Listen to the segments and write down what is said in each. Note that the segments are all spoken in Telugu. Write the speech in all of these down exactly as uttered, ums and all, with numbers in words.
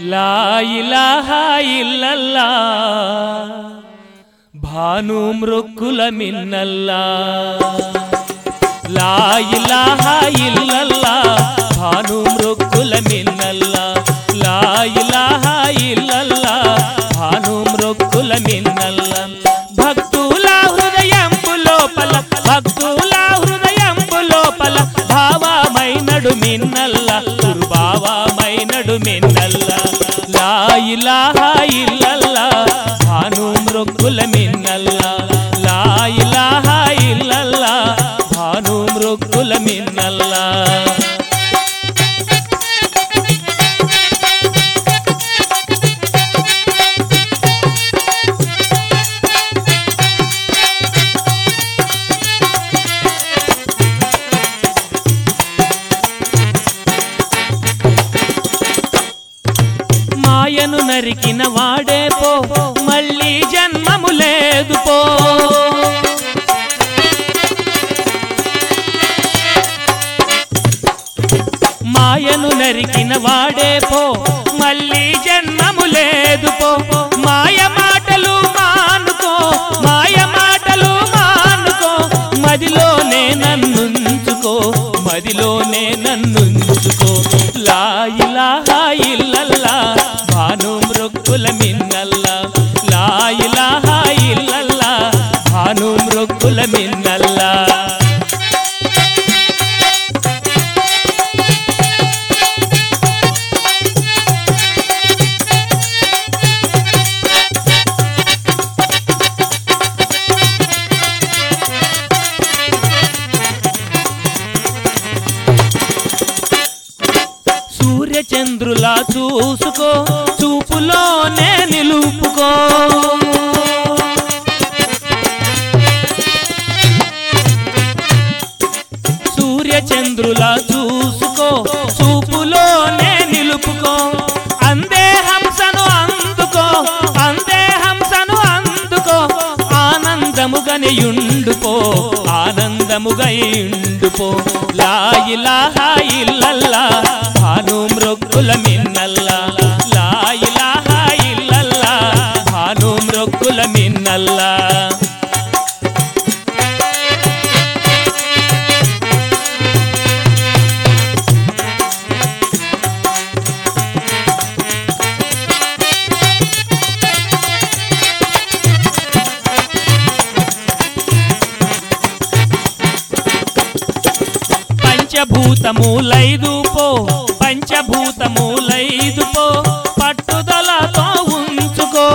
లా ఇలాహా ఇల్లల్లా భాను మృక్కుల మిన్నల్లా లా ఇలాహా ఇల్లల్లా భాను మృక్కుల మిన్నల్లా లా ఇలాహా ఇల్లల్లా భాను మృక్కుల మిన్నల్లా భక్తుల హృదయంబు లోపల భక్తుల హృదయంబు లోపల భావమైనడు మిన్నల్లా దుర్భావమైనడు మిన్నల్లా లా ఇలాహా ఇల్లల్లా భాను మృక్కుల మిన్నల్లా లా ఇలాహా ఇల్లల్లా భాను మృక్కుల మిన్నల్లా మాయను నరికిన వాడే పో మళ్ళీ జన్మము లేదు పో మాయను నరికిన వాడే పో మళ్ళీ జన్మము లేదు పో మాయ మాటలు మానుకో మాయ మాటలు మానుకో మదిలోనే నన్నుంచుకో మదిలోనే నన్నుంచుకో లా ఇలాహా ఇల్లల్లా భాను మృక్కుల మిన్నల్లా లా ఇలాహా ఇల్లల్లా భాను మృక్కుల మిన్నల్లా చంద్రులా చూసుకో చూపులోనే నిలుపుకో సూర్య చంద్రులా చూసుకో చూపులోనే నిలుపుకో అందే హంసను అందుకో అందే హంసను అందుకో ఆనందముగనియుండుపో ఆనందముగయుండుపో లా ఇలాహా ఇల్లల్లా భాను మృక్కుల మిన్నల్లా లా ఇలాహా ఇల్లల్లా భాను మృక్కుల మిన్నల్లా పంచభూతములైదు పో పంచభూతములైదు పో పట్టుదలతో ఉంచుకో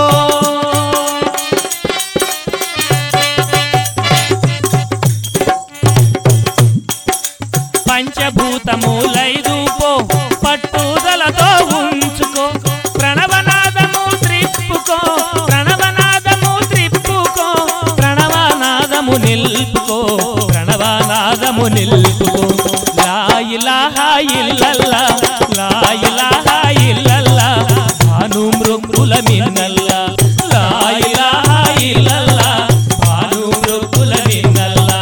పంచభూతములైదు పో పట్టుదలతో ఉంచుకో ప్రణవనాదము త్రిప్పుకో ప్రణవనాదము త్రిప్పుకో ప్రణవనాదము నిల్పుకో ప్రణవనాదము నిల్పుకో లా ఇలాహా ఇల్లల్లా లా ఇలాహా ఇల్లల్లా భాను మృక్కుల మిన్నల్లా లా ఇలాహా ఇల్లల్లా భాను మృక్కుల మిన్నల్లా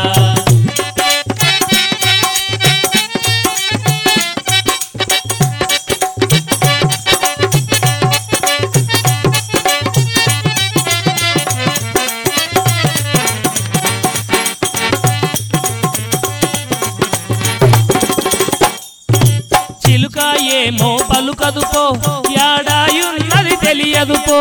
చిలుక ఏమో పలుకదు పో యాడాయున్నది తెలియదు పో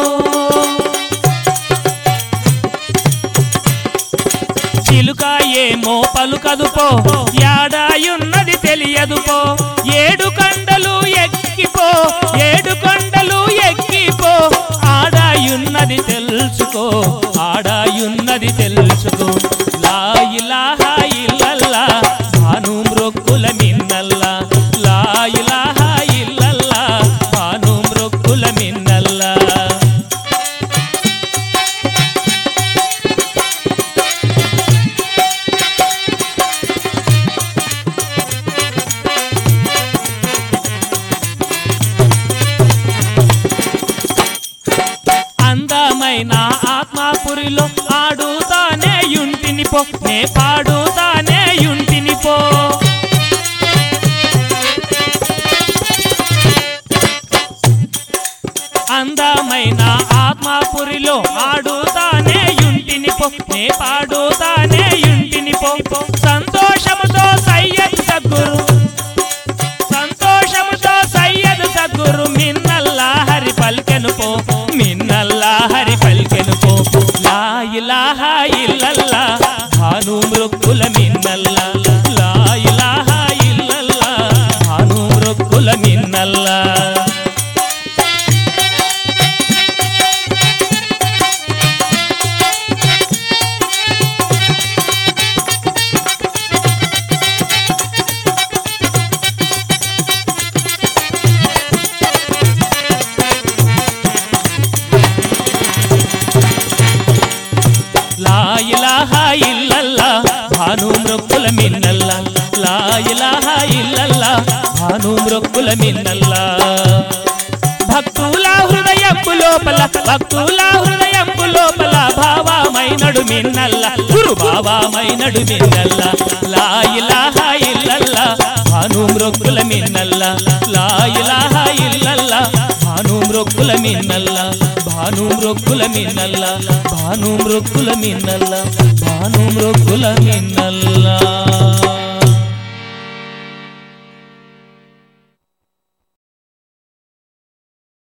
చిలుక ఏమో పలుకదు పో యాడాయున్నది తెలియదు పో ఏడు కొండలు ఎక్కిపో ఏడు కొండలు ఎక్కిపో ఆడాయున్నది తెలుసుకో ఆడాయున్నది తెలుసుకో లా ఇలాహా ఇల్లల్లా భాను మృక్కుల మిన్నల్లా లా ఇలాహా ఇల్లల్లా భాను మృక్కుల మిన్నల్లా అందమైన ఆత్మాపురిలో ఆడుతానే యుంటిని పో నే పాడుతానే యుంటిని పో భావమైన ఆత్మాపురిలో ఆడుతానే యుంటిని పో నే పాడుతానే యుంటిని పో సంతోషముతో సయ్యద్ సద్గురు సంతోషముతో సయ్యద్ సద్గురు మిన్నల్లా హరి పల్కెను పో మిన్నల్లా హరి పల్కెను పో లా ఇలాహా ఇల్లల్లా భాను మృక్కుల మిన్నల్లా లా ఇలాహా ఇల్లల్లా భాను మృక్కుల మిన్నల్లా లా ఇలాహా ఇల్లల్లా భాను మృక్కుల మిన్నల్లా లా ఇలాహా ఇల్లల్లా భాను మృక్కుల మిన్నల్లా భక్తుల హృదయంబు లోపల భక్తుల హృదయంబు లోపల భావమైనడు మిన్నల్లా గురు భావమైనడు మిన్నల్లా లా ఇలాహా ఇల్లల్లా భాను మృక్కుల మిన్నల్లా లా ఇలాహా ఇల్లల్లా భాను మృక్కుల మిన్నల్లా భాను మృక్కుల మిన్నల్లా భాను మృక్కుల మిన్నల్లా భాను మృక్కుల మిన్నల్లా